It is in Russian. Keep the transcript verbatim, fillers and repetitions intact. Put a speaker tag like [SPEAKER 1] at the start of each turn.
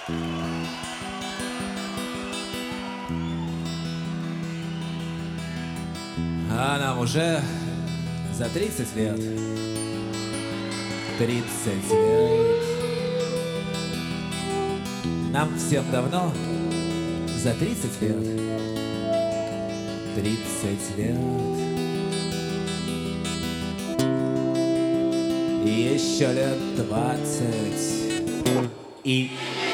[SPEAKER 1] А нам уже за тридцать лет. Тридцать лет. Нам всем давно за тридцать лет. Тридцать лет. Еще лет двадцать. И